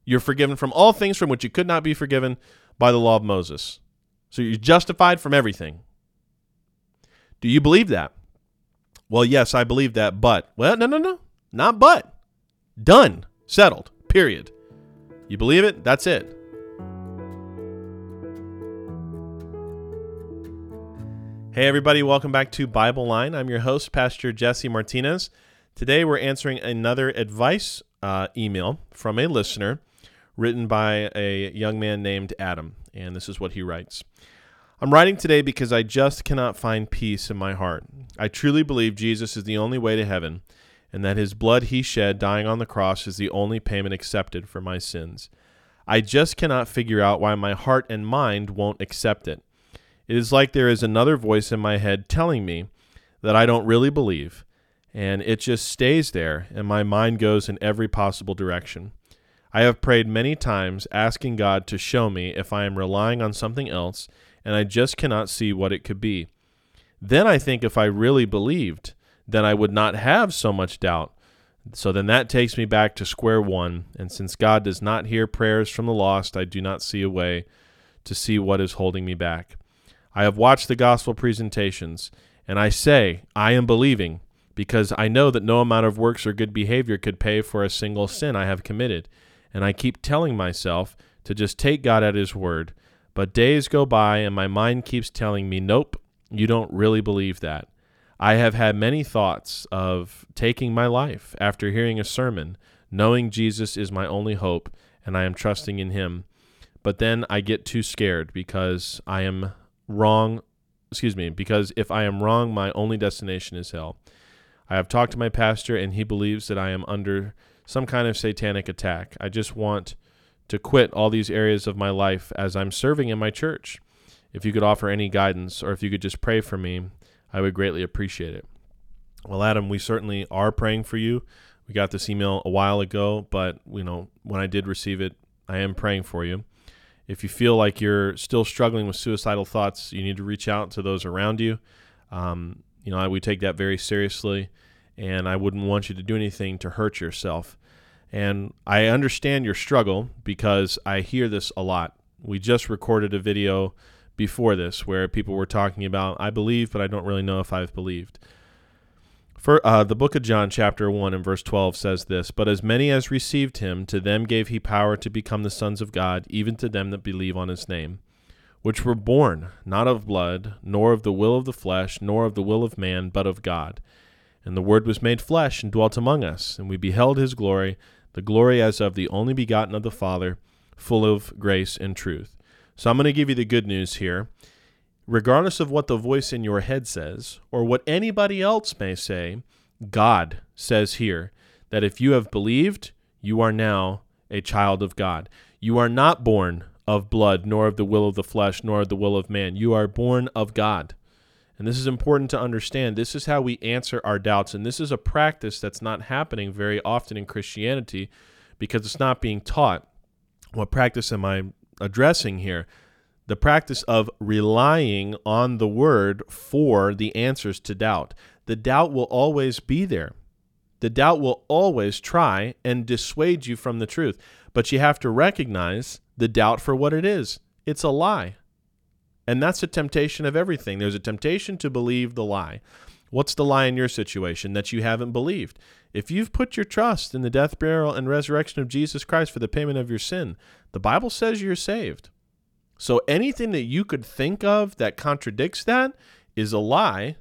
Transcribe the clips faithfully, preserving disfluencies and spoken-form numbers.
You're forgiven from all things from which you could not be forgiven by the law of Moses. So you're justified from everything. Do you believe that? Well, yes, I believe that, but, well, no, no, no, not but. Done. Settled. Period. You believe it? That's it. Hey, everybody. Welcome back to Bible Line. I'm your host, Pastor Jesse Martinez. Today, we're answering another advice uh, email from a listener written by a young man named Adam, and this is what he writes. I'm writing today because I just cannot find peace in my heart. I truly believe Jesus is the only way to heaven, and that his blood he shed dying on the cross is the only payment accepted for my sins. I just cannot figure out why my heart and mind won't accept it. It is like there is another voice in my head telling me that I don't really believe, and it just stays there, and my mind goes in every possible direction. I have prayed many times asking God to show me if I am relying on something else, and I just cannot see what it could be. Then I think if I really believed, then I would not have so much doubt. So then that takes me back to square one, and since God does not hear prayers from the lost, I do not see a way to see what is holding me back. I have watched the gospel presentations, and I say I am believing because I know that no amount of works or good behavior could pay for a single sin I have committed. And I keep telling myself to just take God at his word. But days go by and my mind keeps telling me, nope, you don't really believe that. I have had many thoughts of taking my life after hearing a sermon, knowing Jesus is my only hope and I am trusting in him. But then I get too scared because I am wrong, excuse me, because if I am wrong, my only destination is hell. I have talked to my pastor and he believes that I am under some kind of satanic attack. I just want to quit all these areas of my life as I'm serving in my church. If you could offer any guidance or if you could just pray for me, I would greatly appreciate it. Well, Adam, we certainly are praying for you. We got this email a while ago, but you know, when I did receive it, I am praying for you. If you feel like you're still struggling with suicidal thoughts, you need to reach out to those around you. Um, you know, we take that very seriously, and I wouldn't want you to do anything to hurt yourself. And I understand your struggle because I hear this a lot. We just recorded a video before this where people were talking about, I believe, but I don't really know if I've believed. For uh, the book of John, chapter one and verse twelve says this, But as many as received him, to them gave he power to become the sons of God, even to them that believe on his name, which were born not of blood, nor of the will of the flesh, nor of the will of man, but of God. And the Word was made flesh and dwelt among us, and we beheld his glory, the glory as of the only begotten of the Father, full of grace and truth. So I'm going to give you the good news here. Regardless of what the voice in your head says, or what anybody else may say, God says here that if you have believed, you are now a child of God. You are not born of blood, nor of the will of the flesh, nor of the will of man. You are born of God. And this is important to understand. This is how we answer our doubts. And this is a practice that's not happening very often in Christianity because it's not being taught. What practice am I addressing here? The practice of relying on the word for the answers to doubt. The doubt will always be there. The doubt will always try and dissuade you from the truth. But you have to recognize the doubt for what it is. It's a lie. And that's a temptation of everything. There's a temptation to believe the lie. What's the lie in your situation? That you haven't believed. If you've put your trust in the death, burial, and resurrection of Jesus Christ for the payment of your sin, the Bible says you're saved. So anything that you could think of that contradicts that is a lie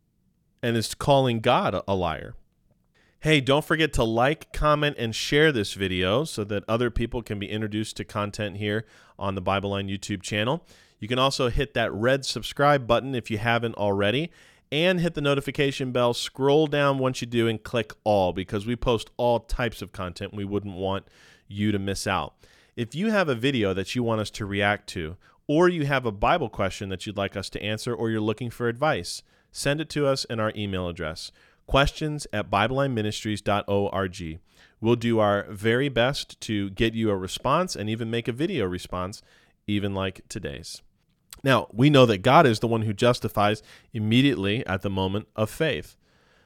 and is calling God a liar. Hey, don't forget to like, comment, and share this video so that other people can be introduced to content here on the Bible Line YouTube channel. You can also hit that red subscribe button if you haven't already, and hit the notification bell. Scroll down once you do and click all, because we post all types of content. We wouldn't want you to miss out. If you have a video that you want us to react to, or you have a Bible question that you'd like us to answer, or you're looking for advice, send it to us in our email address, questions at bible line ministries dot org. We'll do our very best to get you a response and even make a video response, even like today's. Now, we know that God is the one who justifies immediately at the moment of faith.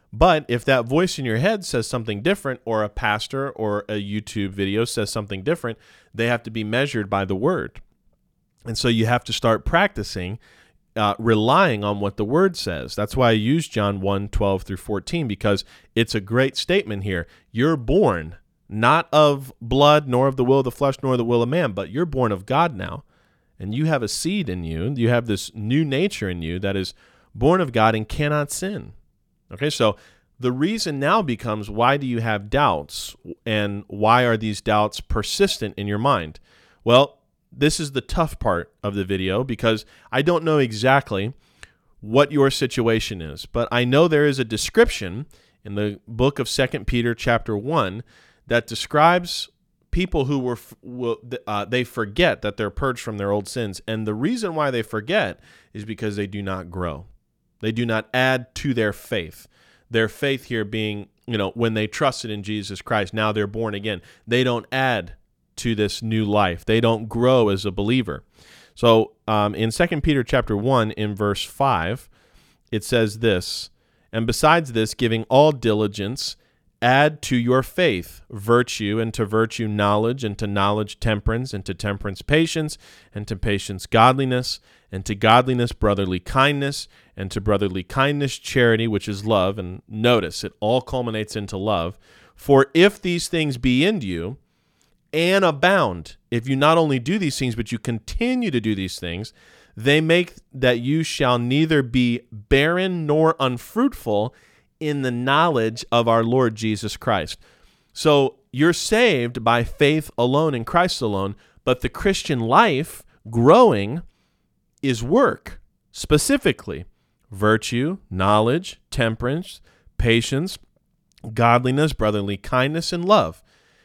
But if that voice in your head says something different, or a pastor or a YouTube video says something different, they have to be measured by the word. And so you have to start practicing uh, relying on what the word says. That's why I use John one, twelve through fourteen, because it's a great statement here. You're born not of blood, nor of the will of the flesh, nor the will of man, but you're born of God now. And you have a seed in you. You have this new nature in you that is born of God and cannot sin. Okay, so the reason now becomes, why do you have doubts? And why are these doubts persistent in your mind? Well, this is the tough part of the video, because I don't know exactly what your situation is, but I know there is a description in the book of Second Peter chapter one that describes people who were uh, they forget that they're purged from their old sins. And the reason why they forget is because they do not grow. They do not add to their faith. Their faith here being, you know, when they trusted in Jesus Christ, now they're born again. They don't add to this new life. They don't grow as a believer. So um, in Second Peter chapter one, in verse five, it says this, "And besides this, giving all diligence, add to your faith virtue, and to virtue knowledge, and to knowledge temperance, and to temperance patience, and to patience godliness, and to godliness brotherly kindness, and to brotherly kindness charity," which is love. And notice, it all culminates into love. "For if these things be in you, and abound," if you not only do these things, but you continue to do these things, "they make that you shall neither be barren nor unfruitful in the knowledge of our Lord Jesus Christ." So you're saved by faith alone in Christ alone, but the Christian life growing is work, specifically virtue, knowledge, temperance, patience, godliness, brotherly kindness, and love.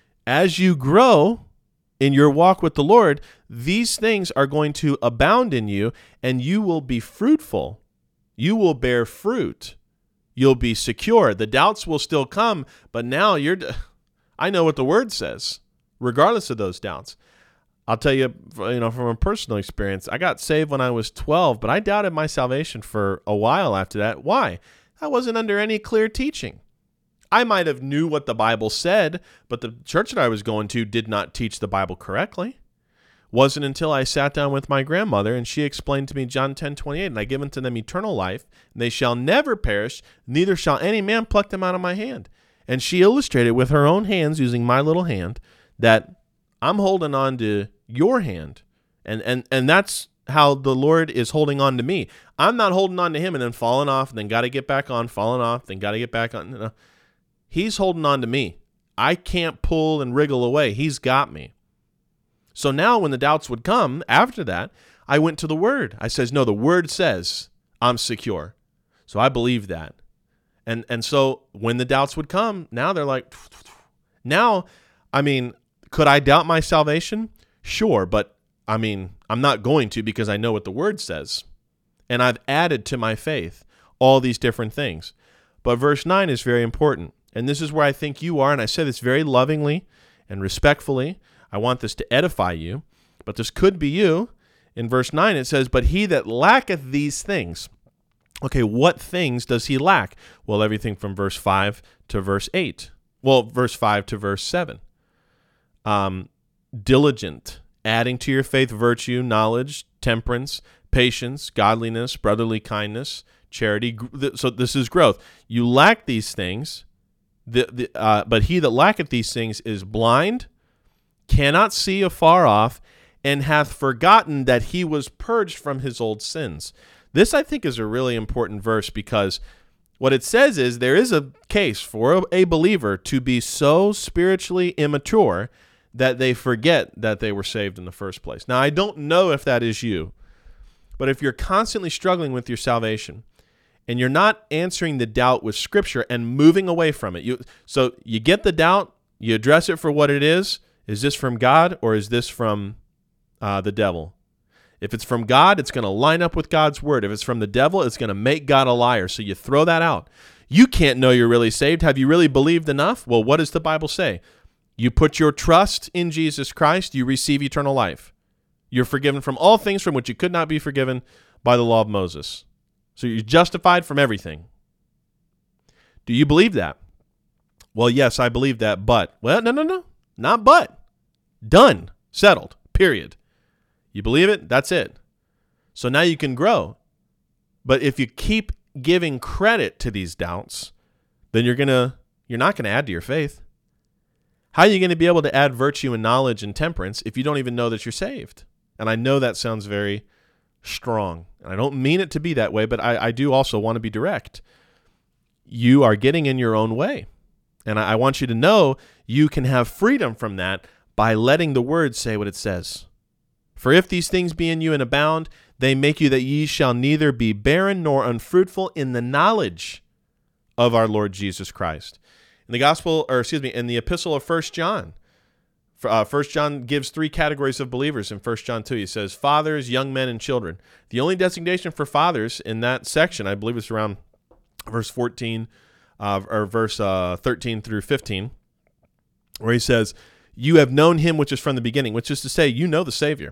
As you grow in your walk with the Lord, these things are going to abound in you, and you will be fruitful. You will bear fruit. You'll be secure. The doubts will still come, but now you're, I know what the word says, regardless of those doubts. I'll tell you, you know, from a personal experience, I got saved when I was twelve, but I doubted my salvation for a while after that. Why? I wasn't under any clear teaching. I might have knew what the Bible said, but the church that I was going to did not teach the Bible correctly. Wasn't until I sat down with my grandmother and she explained to me John ten twenty-eight, "And I give unto them eternal life, and they shall never perish, neither shall any man pluck them out of my hand." And she illustrated with her own hands, using my little hand, that I'm holding on to your hand. And, and, and that's how the Lord is holding on to me. I'm not holding on to him and then falling off, and then got to get back on, falling off, then got to get back on. No. He's holding on to me. I can't pull and wriggle away. He's got me. So now when the doubts would come after that, I went to the Word. I says, no, the Word says I'm secure. So I believe that. And and so when the doubts would come, now they're like, now, I mean, could I doubt my salvation? Sure, but I mean, I'm not going to, because I know what the Word says. And I've added to my faith all these different things. But verse nine is very important. And this is where I think you are, and I say this very lovingly and respectfully. I want this to edify you, but this could be you. In verse nine, it says, "But he that lacketh these things." Okay, what things does he lack? Well, everything from verse five to verse eight. Well, verse five to verse seven. Um, diligent, adding to your faith virtue, knowledge, temperance, patience, godliness, brotherly kindness, charity. So this is growth. You lack these things, the, the, uh, but he that lacketh these things is blind, cannot see afar off, and hath forgotten that he was purged from his old sins. This, I think, is a really important verse, because what it says is there is a case for a believer to be so spiritually immature that they forget that they were saved in the first place. Now, I don't know if that is you, but if you're constantly struggling with your salvation and you're not answering the doubt with Scripture and moving away from it, you so you get the doubt, you address it for what it is. Is this from God, or is this from uh, the devil? If it's from God, it's going to line up with God's word. If it's from the devil, it's going to make God a liar. So you throw that out. You can't know you're really saved. Have you really believed enough? Well, what does the Bible say? You put your trust in Jesus Christ, you receive eternal life. You're forgiven from all things from which you could not be forgiven by the law of Moses. So you're justified from everything. Do you believe that? Well, yes, I believe that, but, well, no, no, no, not but. Done, settled, period. You believe it, that's it. So now you can grow. But if you keep giving credit to these doubts, then you're gonna you're not gonna add to your faith. How are you going to be able to add virtue and knowledge and temperance if you don't even know that you're saved? And I know that sounds very strong, and I don't mean it to be that way, but I, I do also want to be direct. You are getting in your own way, and I, I want you to know you can have freedom from that by letting the word say what it says. For if these things be in you and abound, they make you that ye shall neither be barren nor unfruitful in the knowledge of our Lord Jesus Christ. In the gospel, or excuse me, in the epistle of First John, uh, First John gives three categories of believers. In First John two, he says fathers, young men, and children. The only designation for fathers in that section, I believe it's around verse fourteen, uh, or verse uh, thirteen through fifteen, where he says, you have known him which is from the beginning, which is to say, you know the Savior.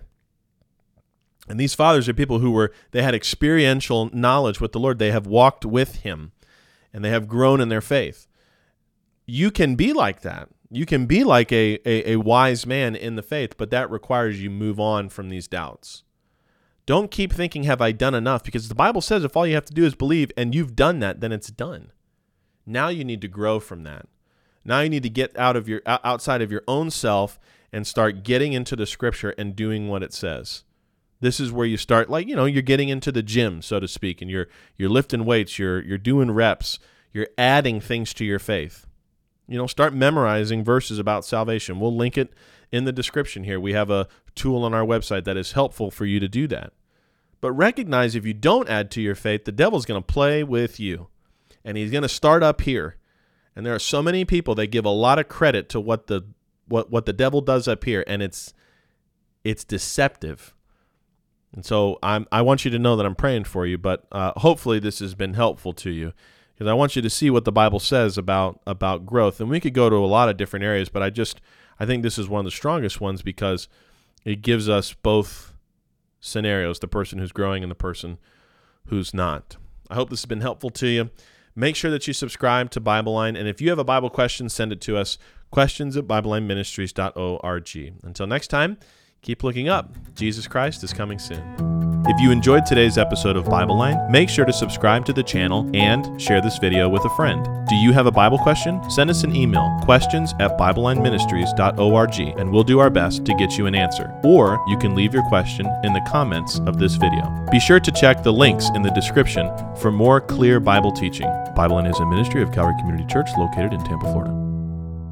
And these fathers are people who were, they had experiential knowledge with the Lord. They have walked with him, and they have grown in their faith. You can be like that. You can be like a, a, a wise man in the faith, but that requires you move on from these doubts. Don't keep thinking, have I done enough? Because the Bible says if all you have to do is believe and you've done that, then it's done. Now you need to grow from that. Now you need to get out of your outside of your own self and start getting into the scripture and doing what it says. This is where you start, like, you know, you're getting into the gym, so to speak, and you're you're lifting weights, you're you're doing reps, you're adding things to your faith. You know, start memorizing verses about salvation. We'll link it in the description here. We have a tool on our website that is helpful for you to do that. But recognize if you don't add to your faith, the devil's going to play with you. And he's going to start up here. And there are so many people that give a lot of credit to what the what, what the devil does up here, and it's it's deceptive. And so I'm I want you to know that I'm praying for you, but uh, hopefully this has been helpful to you. Because I want you to see what the Bible says about about growth. And we could go to a lot of different areas, but I just I think this is one of the strongest ones because it gives us both scenarios, the person who's growing and the person who's not. I hope this has been helpful to you. Make sure that you subscribe to Bible Line. And if you have a Bible question, send it to us, questions at bible line ministries dot org. Until next time, keep looking up. Jesus Christ is coming soon. If you enjoyed today's episode of Bible Line, make sure to subscribe to the channel and share this video with a friend. Do you have a Bible question? Send us an email, questions at bible line ministries dot org, and we'll do our best to get you an answer. Or you can leave your question in the comments of this video. Be sure to check the links in the description for more clear Bible teaching. Bible Line is a ministry of Calvary Community Church located in Tampa, Florida.